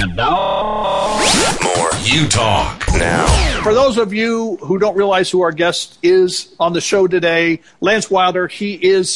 And now, more You Talk now. For those of you who don't realize who our guest is on the show today, Lance Wilder, he is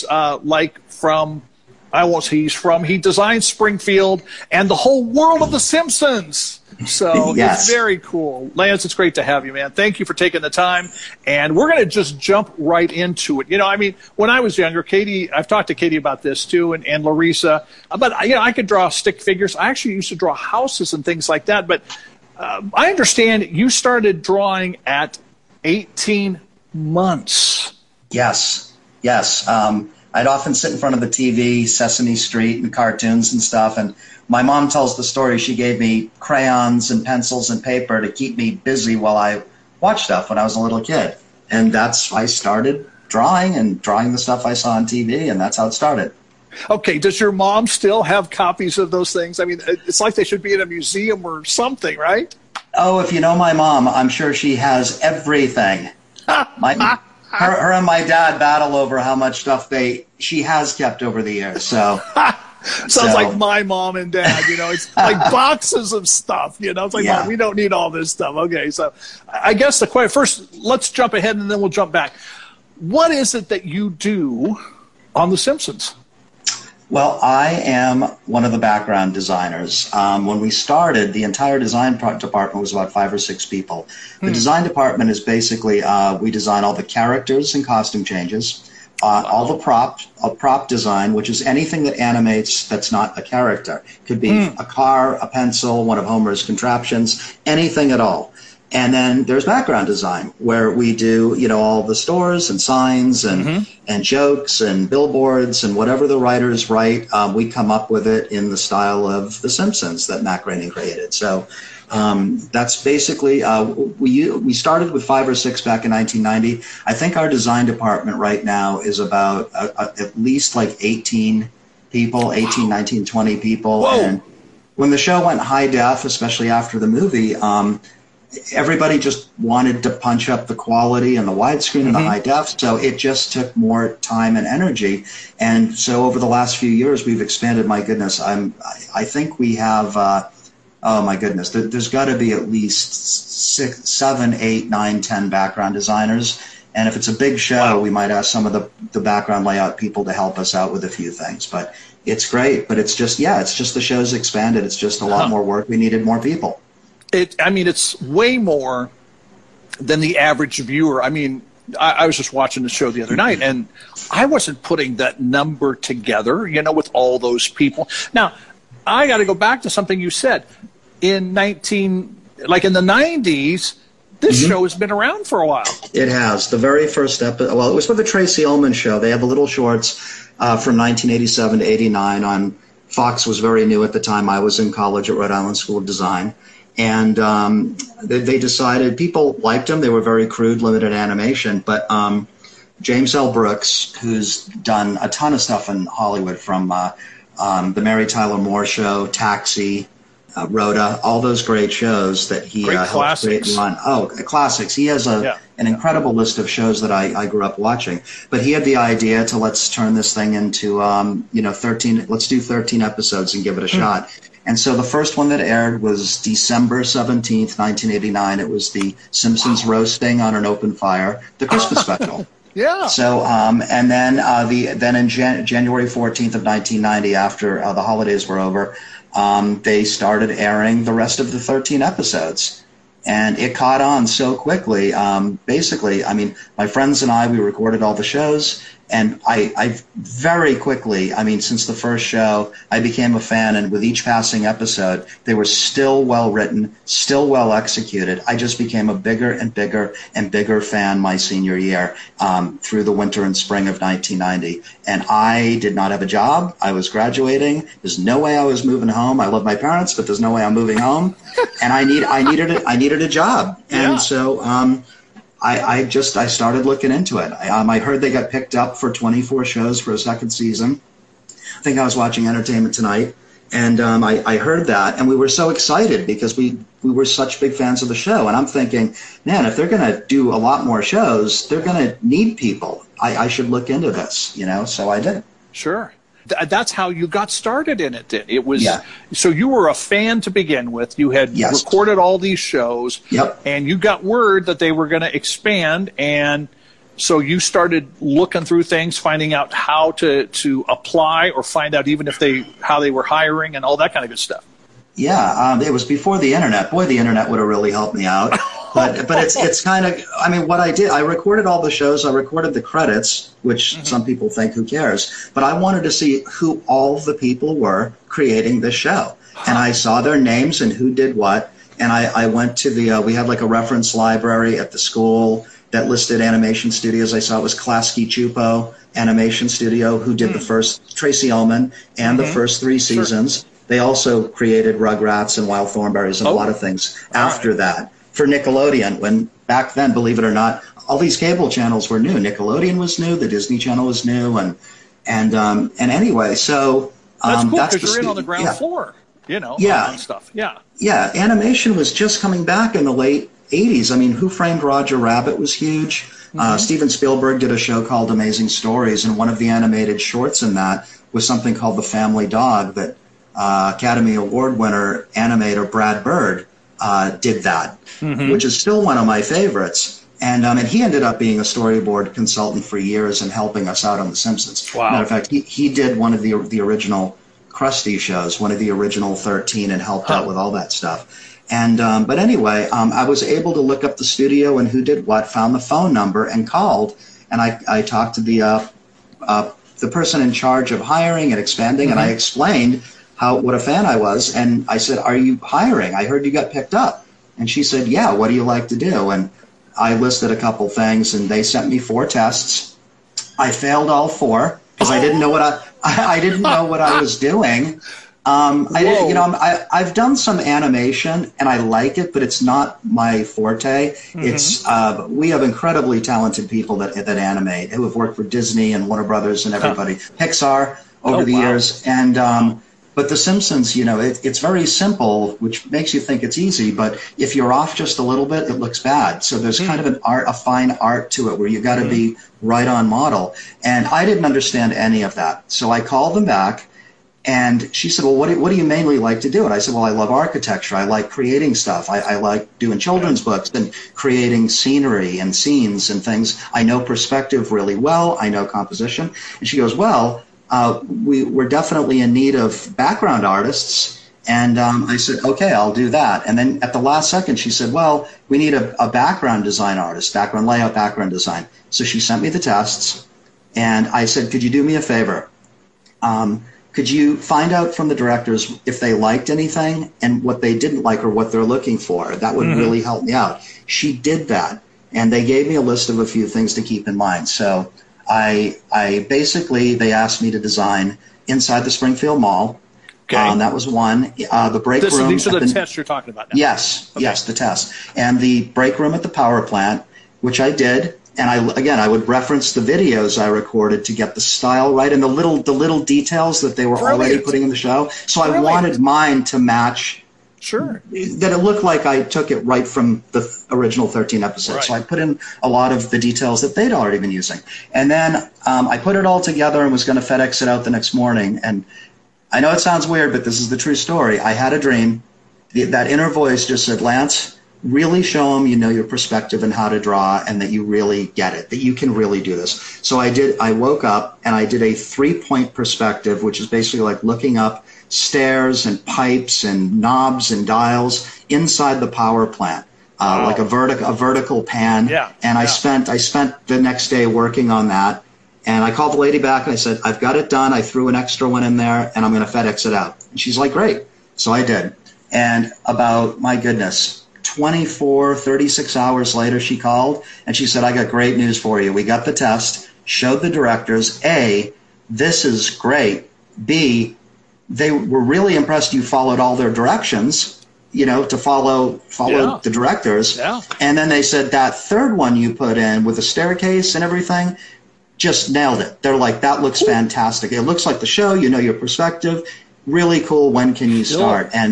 he designed Springfield and the whole world of The Simpsons. So Yes. It's very cool. Lance, it's great to have you, man. Thank you for taking the time. And we're going to just jump right into it. You know, I mean, when I was younger, Katie, I've talked to Katie about this too, and Larissa, but, you know, I could draw stick figures. I actually used to draw houses and things like that. But I understand you started drawing at 18 months. Yes. I'd often sit in front of the TV, Sesame Street and cartoons and stuff. And my mom tells the story. She gave me crayons and pencils and paper to keep me busy while I watched stuff when I was a little kid. And I started drawing the stuff I saw on TV, and that's how it started. Okay, does your mom still have copies of those things? I mean, it's like they should be in a museum or something, right? Oh, if you know my mom, I'm sure she has everything. Her and my dad battle over how much stuff she has kept over the years. So sounds like my mom and dad. You know, it's like boxes of stuff. You know, it's like Yeah. Mom, we don't need all this stuff. Okay, so I guess the question first, let's jump ahead and then we'll jump back. What is it that you do on The Simpsons? Well, I am one of the background designers. When we started, the entire design department was about 5 or 6 people. The design department is basically, we design all the characters and costume changes, all the prop design, which is anything that animates that's not a character. Could be a car, a pencil, one of Homer's contraptions, anything at all. And then there's background design, where we do, you know, all the stores and signs and jokes and billboards and whatever the writers write, we come up with it in the style of The Simpsons that Matt Groening created. So that's basically, we started with 5 or 6 back in 1990. I think our design department right now is about at least like 18 people, 18, 19, 20 people. Whoa. And when the show went high def, especially after the movie, everybody just wanted to punch up the quality and the widescreen and the high def, so it just took more time and energy. And so over the last few years, we've expanded. My goodness, I think we have. Oh my goodness, there's got to be at least 6, 7, 8, 9, 10 background designers. And if it's a big show, we might ask some of the background layout people to help us out with a few things. But it's great. But it's just the show's expanded. It's just a lot more work. We needed more people. It's way more than the average viewer. I mean, I was just watching the show the other night, and I wasn't putting that number together, you know, with all those people. Now, I got to go back to something you said. In the 90s, this show has been around for a while. It has. The very first episode, well, it was for the Tracy Ullman show. They have the little shorts from 1987 to 89 on Fox. Was very new at the time. I was in college at Rhode Island School of Design. And they decided, people liked them. They were very crude, limited animation. But James L. Brooks, who's done a ton of stuff in Hollywood, from the Mary Tyler Moore Show, Taxi, Rhoda, all those great shows that he helped create and run. Oh, classics. He has an incredible list of shows that I grew up watching. But he had the idea to let's turn this thing into 13. Let's do 13 episodes and give it a shot. And so the first one that aired was December 17th, 1989. It was the Simpsons roasting on an open fire, the Christmas special. Yeah. So, and then then in January 14th of 1990, after the holidays were over, they started airing the rest of the 13 episodes. And it caught on so quickly. Basically, I mean, my friends and I, we recorded all the shows. And I very quickly, I mean, since the first show, I became a fan. And with each passing episode, they were still well written, still well executed. I just became a bigger and bigger and bigger fan my senior year through the winter and spring of 1990. And I did not have a job. I was graduating. There's no way I was moving home. I love my parents, but there's no way I'm moving home. And I needed a job. And so I started looking into it. I heard they got picked up for 24 shows for a second season. I think I was watching Entertainment Tonight, and I heard that, and we were so excited because we were such big fans of the show. And I'm thinking, man, if they're going to do a lot more shows, they're going to need people. I should look into this, you know. So I did. Sure. that's how you got started in it. Then it was so you were a fan to begin with. You had recorded all these shows, and you got word that they were going to expand, and so you started looking through things, finding out how to apply or find out even if how they were hiring and all that kind of good stuff. Yeah, it was before the internet. Boy, the internet would have really helped me out. But it's kind of, I mean, what I did, I recorded all the shows. I recorded the credits, which some people think, who cares? But I wanted to see who all the people were creating this show. And I saw their names and who did what. And I went to we had like a reference library at the school that listed animation studios. I saw it was Klasky Chupo Animation Studio, who did the first, Tracy Ullman, and the first 3 seasons. They also created Rugrats and Wild Thornberrys and a lot of things after that. For Nickelodeon, when back then, believe it or not, all these cable channels were new. Nickelodeon was new, the Disney Channel was new, and anyway, so that's cool because you're in on the ground floor, and stuff. Yeah, animation was just coming back in the late 80s. I mean, Who Framed Roger Rabbit was huge. Steven Spielberg did a show called Amazing Stories, and one of the animated shorts in that was something called The Family Dog that Academy Award winner animator Brad Bird did that, which is still one of my favorites. And he ended up being a storyboard consultant for years and helping us out on The Simpsons. Wow. Matter of fact, he did one of the original Krusty shows, one of the original 13, and helped out with all that stuff. And but anyway, I was able to look up the studio and who did what, found the phone number and called, and I talked to the person in charge of hiring and expanding, and I explained what a fan I was, and I said, "Are you hiring? I heard you got picked up." And she said, "Yeah, what do you like to do?" And I listed a couple things, and they sent me 4 tests. I failed all 4 because I didn't know what I didn't know what I was doing. I've done some animation and I like it, but it's not my forte. It's we have incredibly talented people that animate who have worked for Disney and Warner Brothers and everybody, Pixar over the years, and but The Simpsons, it's very simple, which makes you think it's easy. But if you're off just a little bit, it looks bad. So there's kind of a fine art to it where you got to be right on model. And I didn't understand any of that. So I called them back, and she said, "Well, what do you mainly like to do?" And I said, "Well, I love architecture. I like creating stuff. I like doing children's books and creating scenery and scenes and things. I know perspective really well. I know composition." And she goes, "Well, we're definitely in need of background artists." And I said, "Okay, I'll do that." And then at the last second, she said, "Well, we need a background design artist, background layout, background design." So she sent me the tests, and I said, "Could you do me a favor? Could you find out from the directors if they liked anything and what they didn't like or what they're looking for? That would really help me out." She did that, and they gave me a list of a few things to keep in mind. So I basically, they asked me to design inside the Springfield Mall. Okay. That was one. The break room. These are the tests you're talking about now. Yes, yes, the tests. And the break room at the power plant, which I did. And I would reference the videos I recorded to get the style right and the little details that they were already putting in the show. So I wanted mine to match. Sure. That it looked like I took it right from the original 13 episodes. Right. So I put in a lot of the details that they'd already been using. And then I put it all together and was going to FedEx it out the next morning. And I know it sounds weird, but this is the true story. I had a dream. That inner voice just said, "Lance, really show them you know your perspective and how to draw and that you really get it, that you can really do this." So I woke up and I did a 3-point perspective, which is basically like looking up stairs and pipes and knobs and dials inside the power plant, like a vertical pan. Yeah. And I spent the next day working on that. And I called the lady back and I said, "I've got it done. I threw an extra one in there and I'm going to FedEx it out." And she's like, "Great." So I did. And about, my goodness, 36 hours later, she called and she said, "I got great news for you. We got the test, showed the directors. A, this is great. B, they were really impressed you followed all their directions, to follow the directors. Yeah. And then they said that third one you put in with the staircase and everything, just nailed it. They're like, that looks fantastic. It looks like the show, your perspective. Really cool. When can you start?" And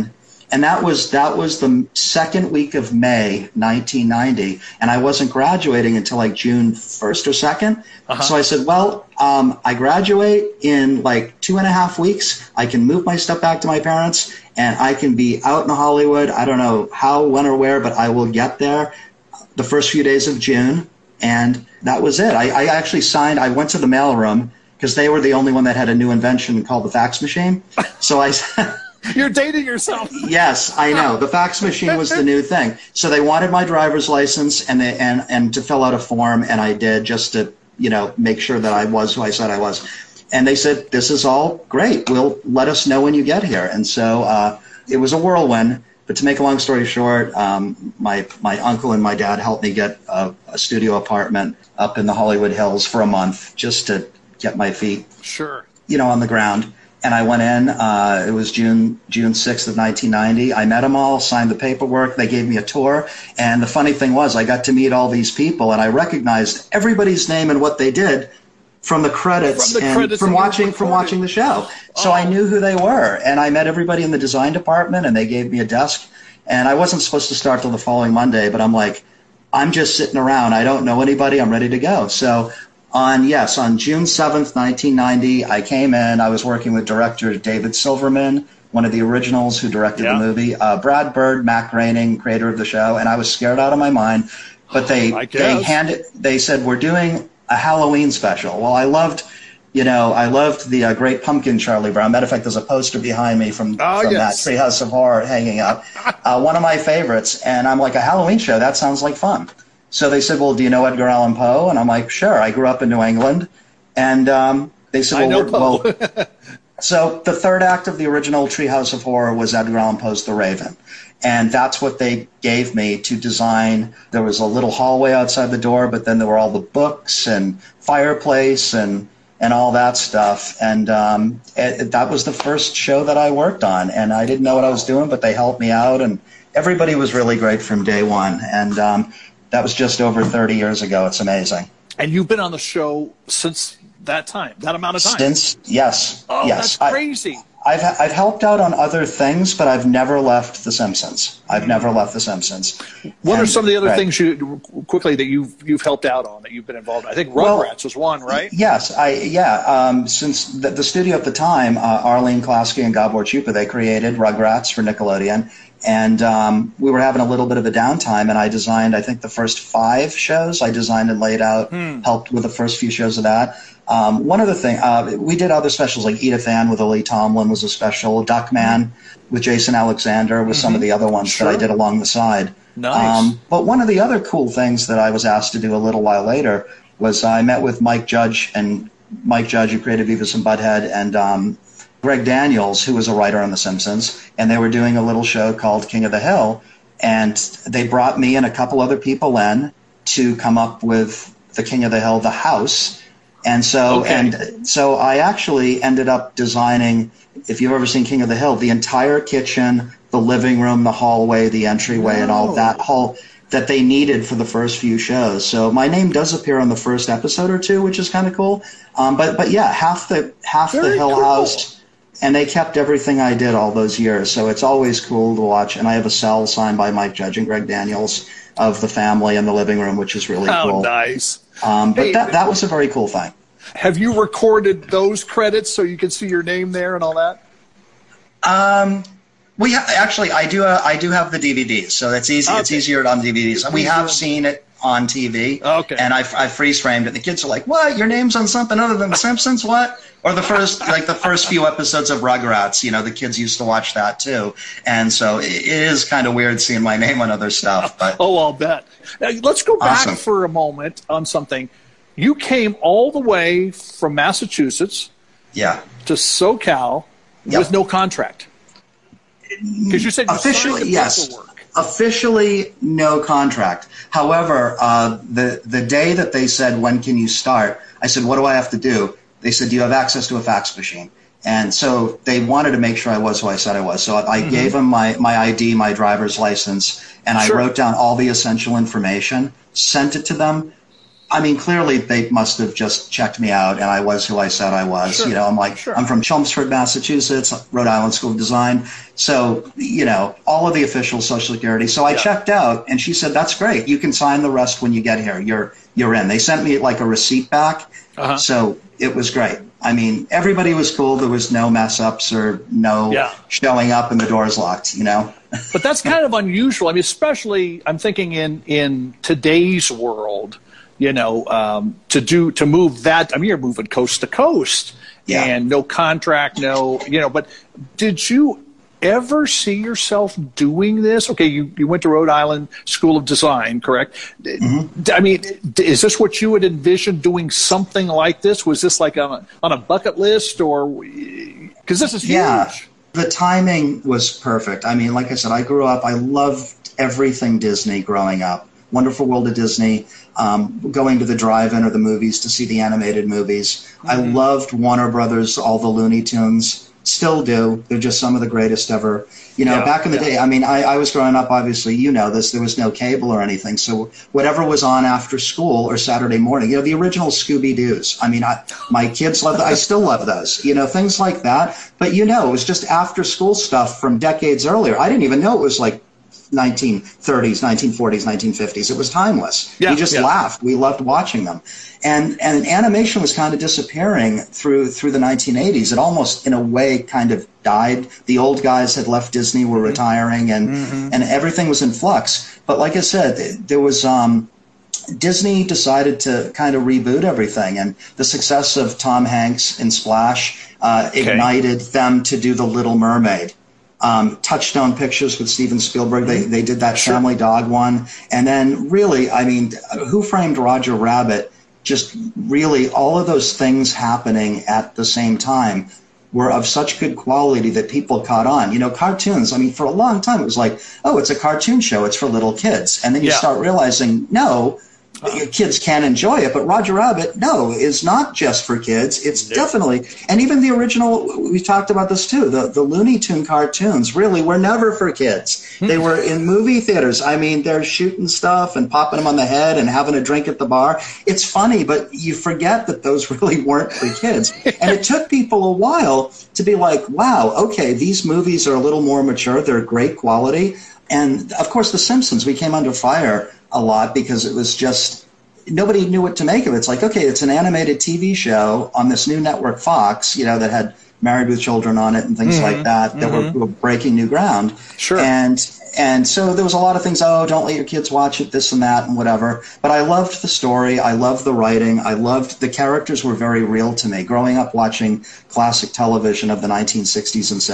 And that was the second week of May, 1990. And I wasn't graduating until like June 1st or 2nd. So I said, well, I graduate in like 2.5 weeks. I can move my stuff back to my parents and I can be out in Hollywood. I don't know how, when, or where, but I will get there the first few days of June. And that was it. I actually signed. I went to the mailroom because they were the only one that had a new invention called the fax machine. So I You're dating yourself. Yes, I know. The fax machine was the new thing. So they wanted my driver's license and to fill out a form, and I did, just to, make sure that I was who I said I was. And they said, this is all great. We'll let us know when you get here. And so it was a whirlwind. But to make a long story short, my uncle and my dad helped me get a studio apartment up in the Hollywood Hills for a month just to get my feet, on the ground. And I went in. It was June 6th of 1990. I met them all, signed the paperwork. They gave me a tour. And the funny thing was, I got to meet all these people, and I recognized everybody's name and what they did from the credits from watching the show. So I knew who they were, and I met everybody in the design department, and they gave me a desk. And I wasn't supposed to start till the following Monday, but I'm like, I'm just sitting around. I don't know anybody. I'm ready to go. So on June 7th, 1990, I came in. I was working with director David Silverman, one of the originals who directed the movie, Brad Bird, Mac Groening, creator of the show, and I was scared out of my mind. But they said, we're doing a Halloween special. Well, I loved the Great Pumpkin, Charlie Brown. Matter of fact, there's a poster behind me from that Treehouse of Horror hanging up. One of my favorites. And I'm like, a Halloween show? That sounds like fun. So they said, well, do you know Edgar Allan Poe? And I'm like, sure. I grew up in New England. And they said, so the third act of the original Treehouse of Horror was Edgar Allan Poe's The Raven. And that's what they gave me to design. There was a little hallway outside the door, but then there were all the books and fireplace and all that stuff. And that was the first show that I worked on. And I didn't know what I was doing, but they helped me out. And everybody was really great from day one. And that was just over 30 years ago. It's amazing. And you've been on the show since that time, that amount of time? Yes. Oh, yes. That's crazy. I've helped out on other things, but I've never left The Simpsons. What are some of the other things that you've helped out on, that you've been involved in? I think Rugrats was one, right? Yes, since the studio at the time, Arlene Klasky and Gabor Chupa, they created Rugrats for Nickelodeon, and we were having a little bit of a downtime, and I designed, I think, the first 5 shows. I designed and laid out, helped with the first few shows of that. One other thing, we did other specials, like Edith Ann with Lily Tomlin was a special. Duckman with Jason Alexander was some of the other ones that I did along the side. Nice. But one of the other cool things that I was asked to do a little while later was I met with Mike Judge, who created Beavis and Butthead, and Greg Daniels, who was a writer on The Simpsons, and they were doing a little show called King of the Hill, and they brought me and a couple other people in to come up with the King of the Hill, the house. And so I actually ended up designing, if you've ever seen King of the Hill, the entire kitchen, the living room, the hallway, the entryway, and all that that they needed for the first few shows. So my name does appear on the first episode or two, which is kind of cool. But yeah, half the Hill House, and they kept everything I did all those years. So it's always cool to watch. And I have a cell signed by Mike Judge and Greg Daniels of the family in the living room, which is really cool. Oh, nice. But that was a very cool thing. Have you recorded those credits so you can see your name there and all that? I do have the DVDs, so it's easy. Okay. It's easier on DVDs. We have seen it on TV. Okay. And I freeze framed it. The kids are like, "What? Your name's on something other than The Simpsons? What?" Or the first few episodes of Rugrats. The kids used to watch that too, and so it is kind of weird seeing my name on other stuff. But I'll bet. Now, let's go back for a moment on something. You came all the way from Massachusetts, to SoCal with no contract. Because you said officially, yes. Officially, no contract. However, the day that they said, when can you start, I said, what do I have to do? They said, do you have access to a fax machine? And so they wanted to make sure I was who I said I was. So I gave them my ID, my driver's license, and I wrote down all the essential information, sent it to them. I mean, clearly they must have just checked me out, and I was who I said I was. Sure. You know, I'm like, Sure. I'm from Chelmsford, Massachusetts, Rhode Island School of Design. So, you know, all of the official Social Security. So I checked out, and she said, that's great. You can sign the rest when you get here. You're in. They sent me like a receipt back. So it was great. I mean, everybody was cool. There was no mess ups or no showing up and the doors locked, you know. But that's kind of unusual. I mean, especially I'm thinking in today's world, you know, to move that. I mean, you're moving coast to coast, and no contract, no, you know. But did you ever see yourself doing this? Okay, you went to Rhode Island School of Design, correct? I mean, is this what you had envisioned doing something like this? Was this like on a bucket list, or because this is huge? Yeah, the timing was perfect. I mean, like I said, I grew up. I loved everything Disney growing up. Wonderful World of Disney, going to the drive-in or the movies to see the animated movies. I loved Warner Brothers, all the Looney Tunes. Still do. They're just some of the greatest ever. You know, back in the day, I mean, I was growing up, obviously, you know this, there was no cable or anything. So whatever was on after school or Saturday morning, you know, the original Scooby-Doos. I mean, my kids love that. I still love those, you know, things like that. But, you know, it was just after school stuff from decades earlier. I didn't even know it was like 1930s, 1940s, 1950s. It was timeless. We just laughed. We loved watching them. And animation was kind of disappearing through the 1980s. It almost, in a way, kind of died. The old guys had left Disney, were retiring, and everything was in flux. But like I said, there was Disney decided to kind of reboot everything, and the success of Tom Hanks in Splash ignited them to do The Little Mermaid. Touchstone Pictures with Steven Spielberg, they did that Family Dog one. And then really, I mean, Who Framed Roger Rabbit, just really all of those things happening at the same time were of such good quality that people caught on. You know, cartoons, I mean, for a long time it was like, oh, it's a cartoon show, it's for little kids. And then you start realizing, no, kids can enjoy it, but Roger Rabbit, no, is not just for kids. It's definitely, and even the original, we talked about this too, the Looney Tune cartoons really were never for kids. They were in movie theaters. I mean, they're shooting stuff and popping them on the head and having a drink at the bar. It's funny, but you forget that those really weren't for kids. And it took people a while to be like, wow, okay, these movies are a little more mature. They're great quality. And of course, The Simpsons, we came under fire a lot because it was just, nobody knew what to make of it. It's like, okay, it's an animated TV show on this new network, Fox, you know, that had Married with Children on it and things like that, that were breaking new ground. Sure. And so there was a lot of things, oh, don't let your kids watch it, this and that and whatever. But I loved the story. I loved the writing. I loved the characters were very real to me. Growing up watching classic television of the 1960s and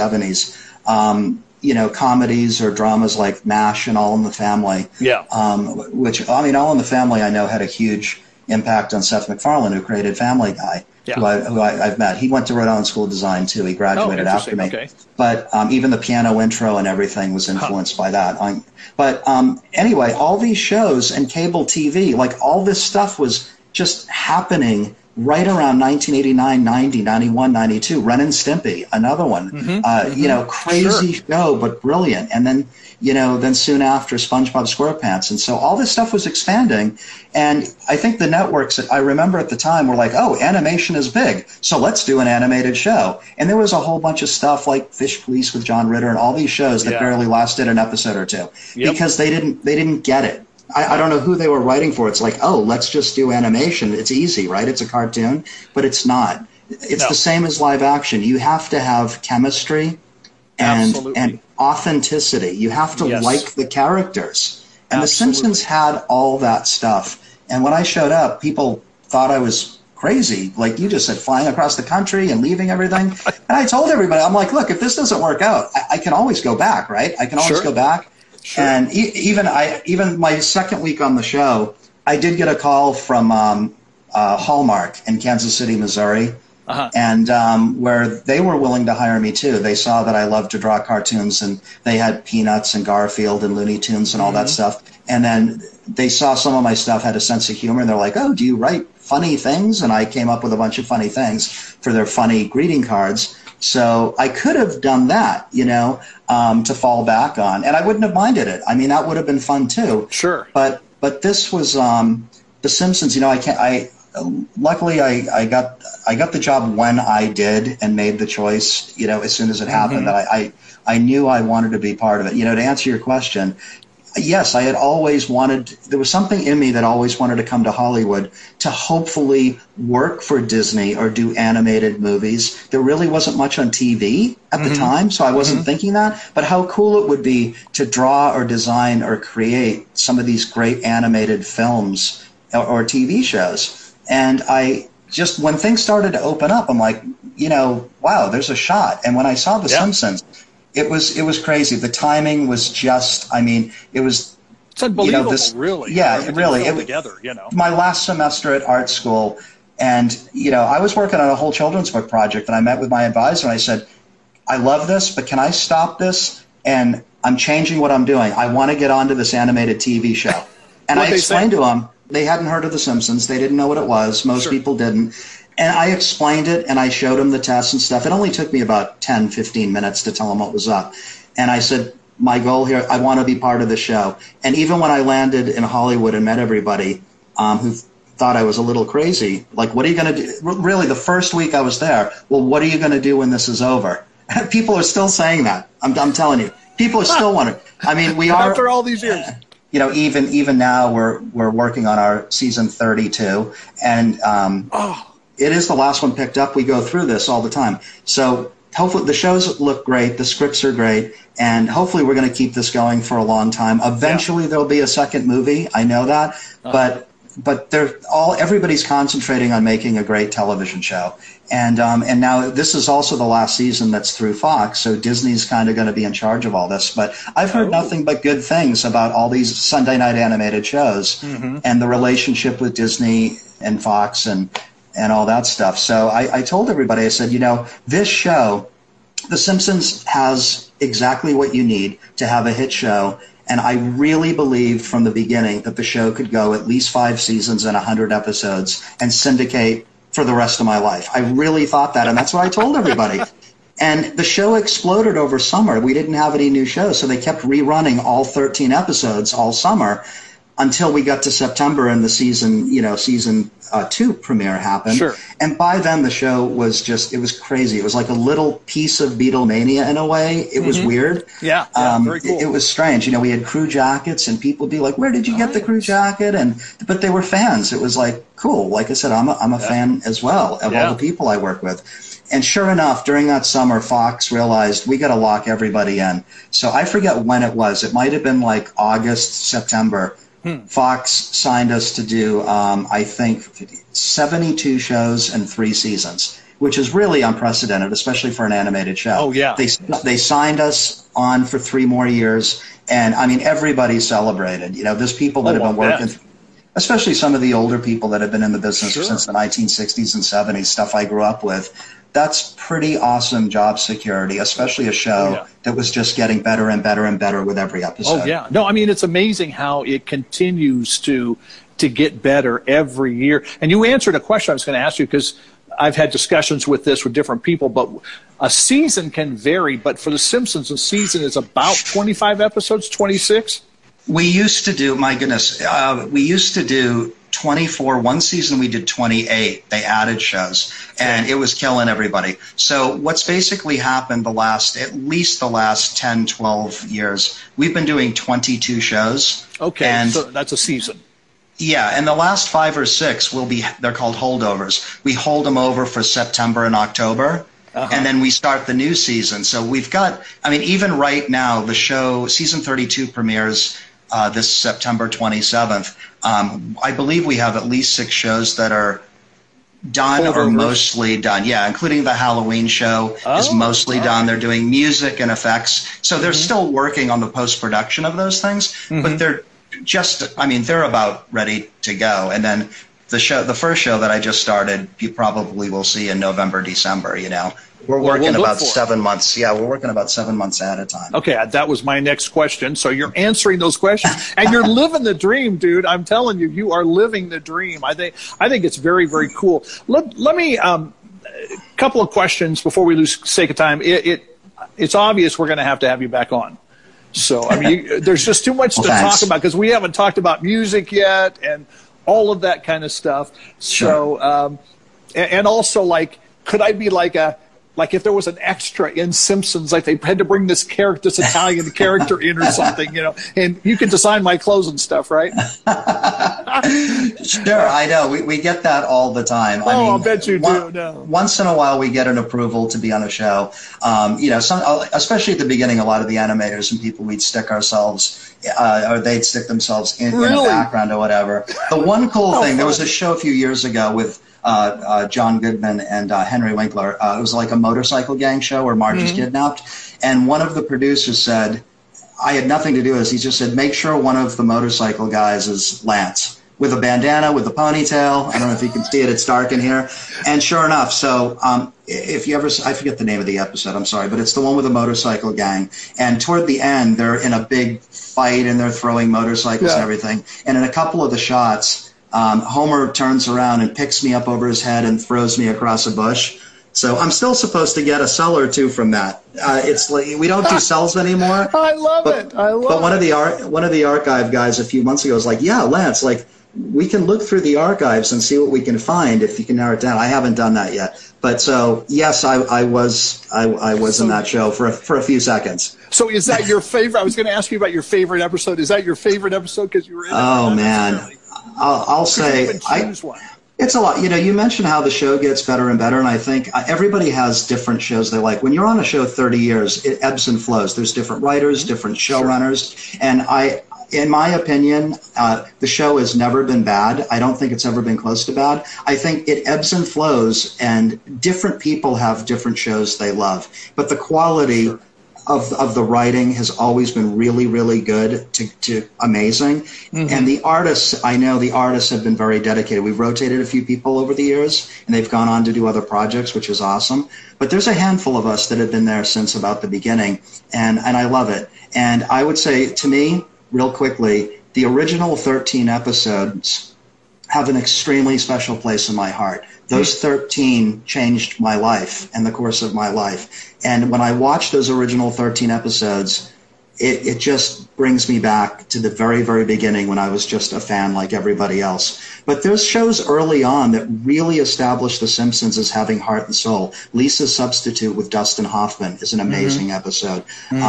70s, you know, comedies or dramas like MASH and All in the Family. Which, I mean, All in the Family I know had a huge impact on Seth MacFarlane, who created Family Guy, who I've met. He went to Rhode Island School of Design, too. He graduated after me. Okay. But even the piano intro and everything was influenced by that. But anyway, all these shows and cable TV, like all this stuff was just happening right around 1989, 90, 91, 92, Ren and Stimpy, another one, you know, crazy show, but brilliant. And then, you know, then soon after SpongeBob SquarePants. And so all this stuff was expanding. And I think the networks, I remember at the time, were like, oh, animation is big, so let's do an animated show. And there was a whole bunch of stuff like Fish Police with John Ritter and all these shows that barely lasted an episode or two because they didn't get it. I don't know who they were writing for. It's like, oh, let's just do animation. It's easy, right? It's a cartoon, but it's not. It's the same as live action. You have to have chemistry and authenticity. You have to like the characters. And The Simpsons had all that stuff. And when I showed up, people thought I was crazy. Like you just said, flying across the country and leaving everything. And I told everybody, I'm like, look, if this doesn't work out, I can always go back, right? I can always go back. Sure. And even my second week on the show, I did get a call from Hallmark in Kansas City, Missouri, and where they were willing to hire me too. They saw that I loved to draw cartoons, and they had Peanuts and Garfield and Looney Tunes and all that stuff. And then they saw some of my stuff had a sense of humor, and they're like, "Oh, do you write funny things?" And I came up with a bunch of funny things for their funny greeting cards. So I could have done that, you know, to fall back on, and I wouldn't have minded it. I mean, that would have been fun too. Sure. But this was, The Simpsons, luckily I got the job when I did and made the choice, as soon as it happened, that I knew I wanted to be part of it. To answer your question, yes, I had always wanted, there was something in me that always wanted to come to Hollywood to hopefully work for Disney or do animated movies. There really wasn't much on TV at the time, so I wasn't thinking that. But how cool it would be to draw or design or create some of these great animated films or TV shows. And I just, when things started to open up, I'm like, wow, there's a shot. And when I saw The Simpsons, it was crazy. The timing was just, it was... It's unbelievable, really. Yeah, really. Together, My last semester at art school, and, I was working on a whole children's book project, and I met with my advisor, and I said, I love this, but can I stop this? And I'm changing what I'm doing. I want to get onto this animated TV show. And I explained to them, they hadn't heard of The Simpsons. They didn't know what it was. Most people didn't. And I explained it, and I showed them the tests and stuff. It only took me about 10, 15 minutes to tell them what was up. And I said, my goal here, I want to be part of the show. And even when I landed in Hollywood and met everybody who thought I was a little crazy, like, what are you going to do? Really, the first week I was there, well, what are you going to do when this is over? People are still saying that. I'm telling you. People are still wondering. We are... After all these years. Even now we're working on our season 32. And... it is the last one picked up. We go through this all the time. So hopefully the shows look great. The scripts are great. And hopefully we're going to keep this going for a long time. Eventually there'll be a second movie. I know that. But everybody's concentrating on making a great television show. And now this is also the last season that's through Fox. So Disney's kind of going to be in charge of all this. But I've heard nothing but good things about all these Sunday night animated shows and the relationship with Disney and Fox and all that stuff. So I told everybody, I said, this show, The Simpsons, has exactly what you need to have a hit show. And I really believed from the beginning that the show could go at least 5 seasons and 100 episodes and syndicate for the rest of my life. I really thought that, and that's what I told everybody. And the show exploded over summer. We didn't have any new shows, so they kept rerunning all 13 episodes all summer until we got to September and the season 2 premiere happened. Sure. And by then the show was it was crazy. It was like a little piece of Beatlemania in a way. It was weird. Yeah, very cool. It was strange. We had crew jackets and people would be like, where did you get the crew jacket? But they were fans. It was like, cool. Like I said, I'm a fan as well of all the people I work with. And sure enough, during that summer, Fox realized we got to lock everybody in. So I forget when it was. It might have been like August, September. Fox signed us to do, I think, 72 shows and 3 seasons, which is really unprecedented, especially for an animated show. Oh, yeah. They signed us on for 3 more years, and, everybody celebrated. There's people that have been working, especially some of the older people that have been in the business since the 1960s and 70s, stuff I grew up with. That's pretty awesome job security, especially a show that was just getting better and better and better with every episode. Oh, yeah. No, it's amazing how it continues to get better every year. And you answered a question I was going to ask you, because I've had discussions with this with different people, but a season can vary. But for The Simpsons, a season is about 25 episodes, 26? We used to do, we used to do 24. One season we did 28. They added shows, and it was killing everybody. So what's basically happened at least the last 10, 12 years, we've been doing 22 shows. Okay, and so that's a season. Yeah, and the last 5 or 6 they're called holdovers. We hold them over for September and October. And then we start the new season. So we've got, even right now, the show, season 32 premieres this September 27th. I believe we have at least 6 shows that are done or mostly done. Yeah, including the Halloween show is mostly done. They're doing music and effects. So they're still working on the post-production of those things, but they're just, they're about ready to go. And then the first show that I just started, you probably will see in November, December, We're working about 7 months. Yeah, we're working about 7 months at a time. Okay, that was my next question. So you're answering those questions, and you're living the dream, dude. I'm telling you, you are living the dream. I think it's very, very cool. Let me couple of questions before we lose sake of time. It's obvious we're going to have you back on. So there's just too much to talk about, because we haven't talked about music yet, and all of that kind of stuff. Sure. So, and also, like, could I be like if there was an extra in Simpsons, like they had to bring this Italian character in or something, and you can design my clothes and stuff, right? Sure, I know. We get that all the time. I'll bet you do. No. Once in a while, we get an approval to be on a show. Especially at the beginning, a lot of the animators and people, we'd stick ourselves, or they'd stick themselves in a background or whatever. The one cool thing, there was a show a few years ago with John Goodman and Henry Winkler. It was like a motorcycle gang show where Marge is kidnapped. And one of the producers said, I had nothing to do with this. He just said, make sure one of the motorcycle guys is Lance with a bandana, with a ponytail. I don't know if you can see it. It's dark in here. And sure enough, so if you ever, I forget the name of the episode, I'm sorry, but it's the one with the motorcycle gang. And toward the end, they're in a big fight and they're throwing motorcycles and everything. And in a couple of the shots, Homer turns around and picks me up over his head and throws me across a bush. So I'm still supposed to get a cell or two from that. It's like we don't do cells anymore. I love it. But one of the archive guys a few months ago was like, yeah, Lance, like we can look through the archives and see what we can find if you can narrow it down. I haven't done that yet. But so yes, I was in that show for a few seconds. So is that your favorite? I was going to ask you about your favorite episode. Is that your favorite episode because you were in it? Oh man, I'll say it's a lot. You mentioned how the show gets better and better, and I think everybody has different shows they like. When you're on a show 30 years, it ebbs and flows. There's different writers, different showrunners, and in my opinion, the show has never been bad. I don't think it's ever been close to bad. I think it ebbs and flows, and different people have different shows they love. But the quality of the writing has always been really, really good to amazing. And the artists, I know the artists have been very dedicated. We've rotated a few people over the years, and they've gone on to do other projects, which is awesome. But there's a handful of us that have been there since about the beginning, and I love it. And I would say, to me, real quickly, the original 13 episodes have an extremely special place in my heart. Those 13 changed my life and the course of my life. And when I watch those original 13 episodes, it just brings me back to the very, very beginning when I was just a fan like everybody else. But there's shows early on that really established The Simpsons as having heart and soul. Lisa's Substitute with Dustin Hoffman is an amazing episode.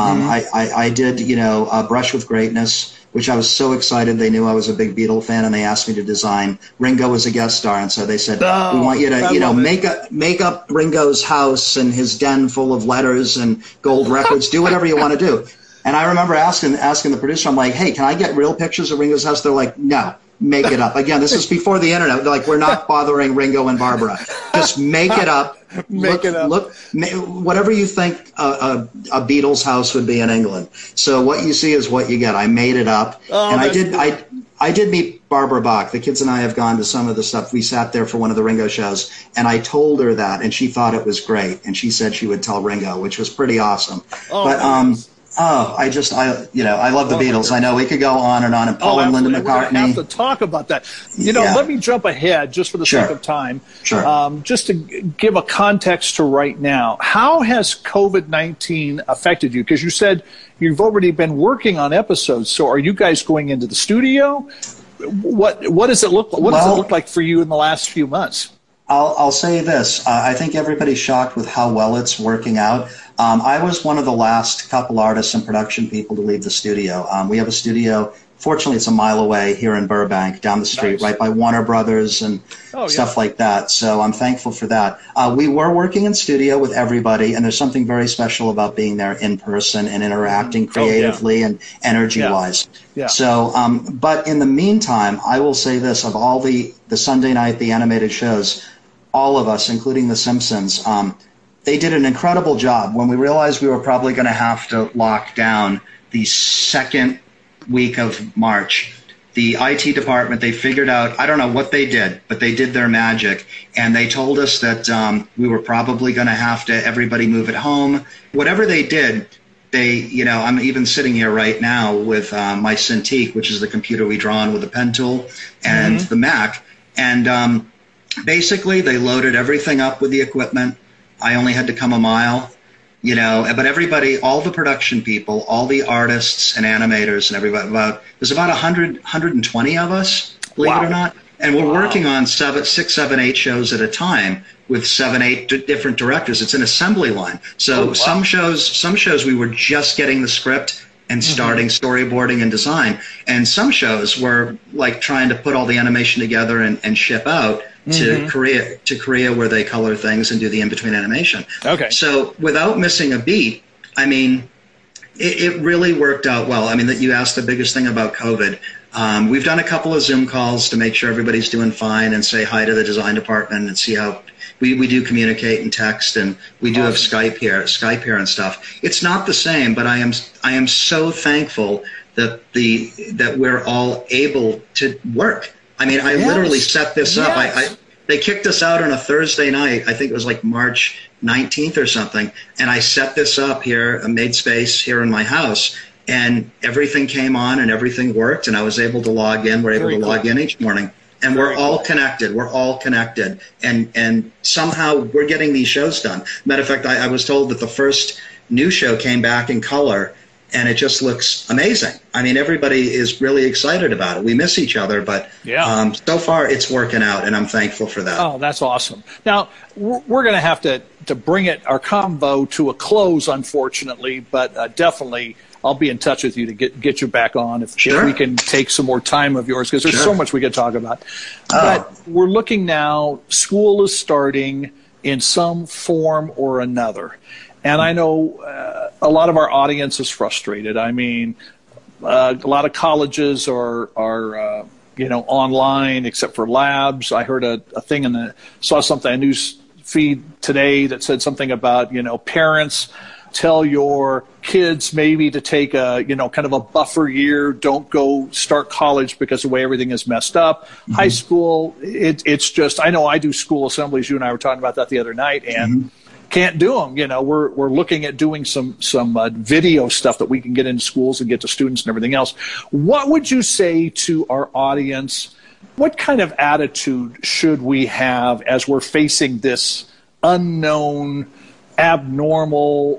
I did, Brush with Greatness, which I was so excited. They knew I was a big Beatle fan, and they asked me to design. Ringo was a guest star, and so they said, we want you to, make up Ringo's house and his den full of letters and gold records. Do whatever you want to do. And I remember asking the producer, I'm like, hey, can I get real pictures of Ringo's house? They're like, no, make it up. Again, this is before the internet. They're like, we're not bothering Ringo and Barbara. Just make it up. Look, whatever you think a Beatles house would be in England. So what you see is what you get. I made it up. And I did meet Barbara Bach. The kids and I have gone to some of the stuff. We sat there for one of the Ringo shows, and I told her that, and she thought it was great. And she said she would tell Ringo, which was pretty awesome. I love the Beatles. I know we could go on and on. And Paul and Linda McCartney. We have to talk about that. Let me jump ahead just for the sake of time. Sure. Just to give a context to right now. How has COVID-19 affected you? Because you said you've already been working on episodes. So are you guys going into the studio? What does it look like? What does it look like for you in the last few months? I'll say this. I think everybody's shocked with how well it's working out. I was one of the last couple artists and production people to leave the studio. We have a studio. Fortunately, it's a mile away here in Burbank, down the street, right by Warner Brothers and stuff like that. So I'm thankful for that. We were working in studio with everybody, and there's something very special about being there in person and interacting creatively and energy-wise. Yeah. So, but in the meantime, I will say this: of all the Sunday night, the animated shows, all of us, including The Simpsons, they did an incredible job. When we realized we were probably going to have to lock down the second week of March, the IT department, they figured out, I don't know what they did, but they did their magic. And they told us that we were probably going to have to, everybody move at home. Whatever they did, I'm even sitting here right now with my Cintiq, which is the computer we draw on with a pen tool, and the Mac. And basically, they loaded everything up with the equipment. I only had to come a mile, but everybody, all the production people, all the artists and animators and everybody, there's about 120 of us, believe it or not. And we're working on 6, 7, 8 shows at a time with 7, 8 different directors. It's an assembly line. So some shows we were just getting the script and starting storyboarding and design. And some shows were like trying to put all the animation together and ship out to Korea where they color things and do the in-between animation. Okay. So without missing a beat, I mean, it really worked out well. I mean, that you asked the biggest thing about COVID. We've done a couple of Zoom calls to make sure everybody's doing fine and say hi to the design department and see how we do communicate and text, and we do have Skype here and stuff. It's not the same, but I am so thankful that we're all able to work. I mean, I literally set this up. They kicked us out on a Thursday night. I think it was like March 19th or something. And I set this up here, made space here in my house, and everything came on and everything worked. And I was able to log in. We're able to log in each morning. And we're all connected. We're all connected. And somehow we're getting these shows done. Matter of fact, I was told that the first new show came back in color, and it just looks amazing. I mean, everybody is really excited about it. We miss each other, but so far it's working out, and I'm thankful for that. Oh, that's awesome. Now, we're going to have to bring our convo to a close, unfortunately, but definitely I'll be in touch with you to get you back on if we can take some more time of yours, because there's so much we could talk about. But we're looking now, school is starting in some form or another. And I know a lot of our audience is frustrated. I mean, a lot of colleges are online except for labs. I heard a thing saw something, a news feed today that said something about, parents tell your kids maybe to take a, kind of a buffer year. Don't go start college because of the way everything is messed up. High school, it's just, I know I do school assemblies. You and I were talking about that the other night, and can't do them. We're looking at doing some video stuff that we can get into schools and get to students and everything else. What would you say to our audience? What kind of attitude should we have as we're facing this unknown, abnormal,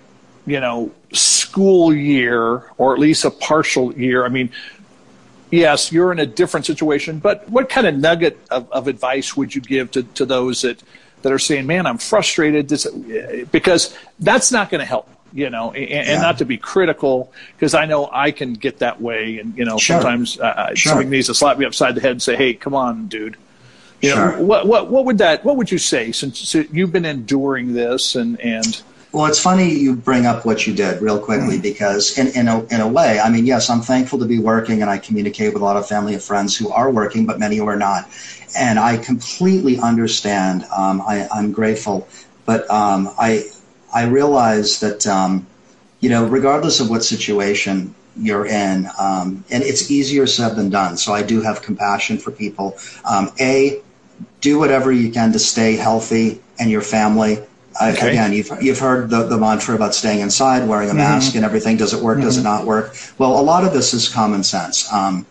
school year, or at least a partial year? I mean, yes, you're in a different situation, but what kind of nugget of advice would you give to those that are saying, man, I'm frustrated, because that's not going to help, and not to be critical, because I know I can get that way. And, sometimes somebody needs to slap me upside the head and say, hey, come on, dude. What would you say, since you've been enduring this and Well, it's funny you bring up what you did real quickly, because in a way, I mean, yes, I'm thankful to be working, and I communicate with a lot of family and friends who are working, but many who are not. And I completely understand. I'm grateful, but I realize that, regardless of what situation you're in, and it's easier said than done. So I do have compassion for people. Do whatever you can to stay healthy and your family. Again, you've heard the mantra about staying inside, wearing a mask and everything. Does it work? Does it not work? Well, a lot of this is common sense.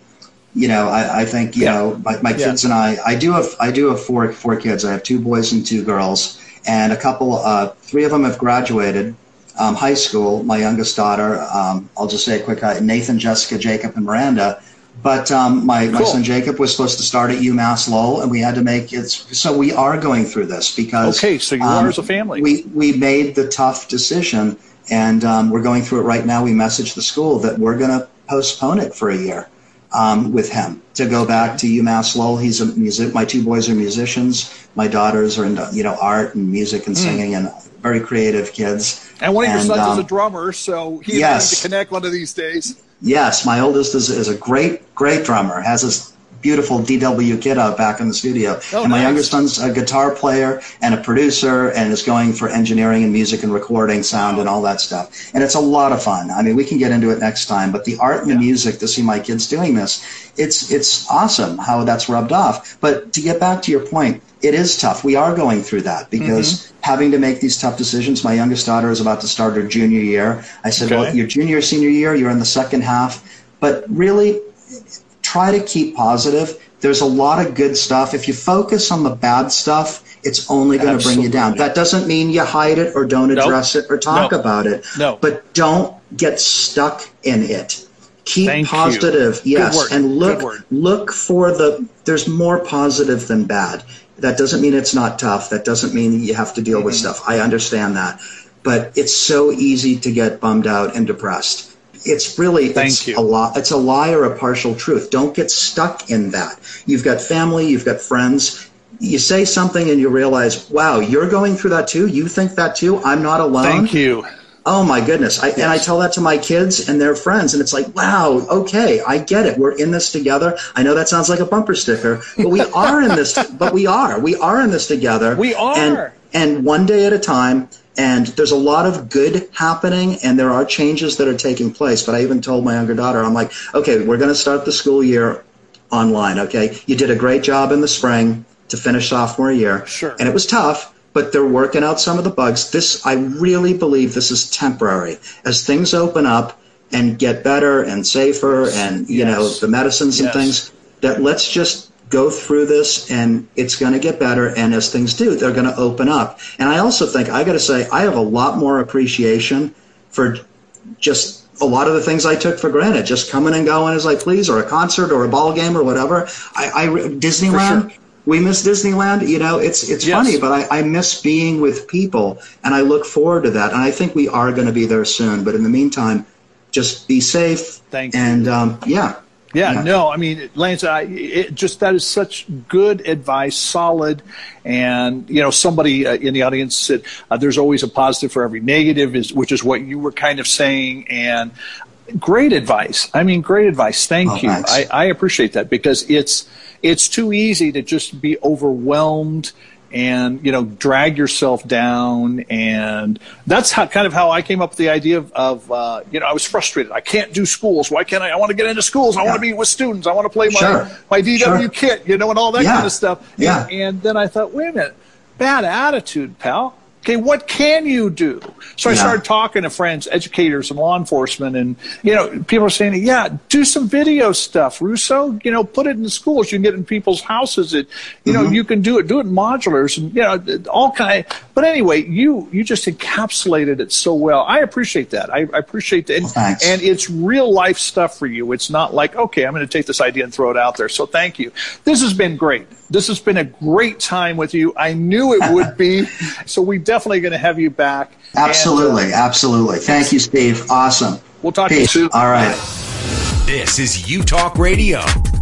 I think, my kids and I do have four kids. I have 2 boys and 2 girls, and 3 of them have graduated high school. My youngest daughter, I'll just say a quick, Nathan, Jessica, Jacob, and Miranda. But my son Jacob was supposed to start at UMass Lowell, and we had to make it. So we are going through this because so you are as a family. We made the tough decision, and we're going through it right now. We messaged the school that we're going to postpone it for a year with him to go back to UMass Lowell. He's a my 2 boys are musicians. My daughters are into art and music and singing, and very creative kids. And one of your sons is a drummer, so he's going to connect one of these days. Yes, my oldest is a great drummer, has this beautiful DW kit out back in the studio. And my younger son's a guitar player and a producer, and is going for engineering and music and recording, sound and all that stuff. And it's a lot of fun. I mean, we can get into it next time, but the art and the music, to see my kids doing this, it's awesome how that's rubbed off. But to get back to your point, it is tough. We are going through that because having to make these tough decisions. My youngest daughter is about to start her junior year. I said, well, your junior, senior year, you're in the second half, but really try to keep positive. There's a lot of good stuff. If you focus on the bad stuff, it's only going to bring you down. That doesn't mean you hide it or don't address it or talk about it, but don't get stuck in it. Keep positive. Yes. And look for there's more positive than bad. That doesn't mean it's not tough. That doesn't mean you have to deal with stuff. I understand that. But it's so easy to get bummed out and depressed. It's really a lie or a partial truth. Don't get stuck in that. You've got family, you've got friends. You say something and you realize, wow, you're going through that too? You think that too? I'm not alone? Thank you. Oh, my goodness. And I tell that to my kids and their friends, and it's like, wow, okay, I get it. We're in this together. I know that sounds like a bumper sticker, but we are in this. But we are. We are in this together. We are. And one day at a time. And there's a lot of good happening, and there are changes that are taking place. But I even told my younger daughter, I'm like, okay, we're going to start the school year online, okay? You did a great job in the spring to finish sophomore year. Sure. And it was tough, but they're working out some of the bugs. I really believe this is temporary. As things open up and get better and safer and, you know, the medicines and things, that let's just go through this, and it's going to get better. And as things do, they're going to open up. And I also think, I got to say, I have a lot more appreciation for just a lot of the things I took for granted, just coming and going as I please, or a concert or a ball game or whatever. Disneyland, we miss Disneyland. You know, it's funny, but I miss being with people, and I look forward to that. And I think we are going to be there soon. But in the meantime, just be safe. Thank you. And Yeah, no, I mean, Lance, that is such good advice, solid. And, you know, somebody in the audience said there's always a positive for every negative, which is what you were kind of saying. And great advice. I mean, great advice. Thank you. I appreciate that, because it's too easy to just be overwhelmed and, you know, drag yourself down. And that's kind of how I came up with the idea of you know, I was frustrated. I can't do schools. Why can't I want to get into schools. I want to be with students. I want to play my DW kit, you know, and all that kind of stuff. Yeah. And then I thought, wait a minute, bad attitude, pal. Okay, what can you do? So I started talking to friends, educators, and law enforcement, and, you know, people are saying, do some video stuff, Russo. You know, put it in the schools. You can get it in people's houses. You know, you can do it in modulars, and, you know, all kind. But anyway, you just encapsulated it so well. I appreciate that. I appreciate that. And it's real life stuff for you. It's not like, okay, I'm going to take this idea and throw it out there. So thank you. This has been great. This has been a great time with you. I knew it would be. So we're definitely going to have you back. Absolutely. Absolutely. Thank you, Steve. Awesome. We'll talk to you soon. All right. This is U Talk Radio.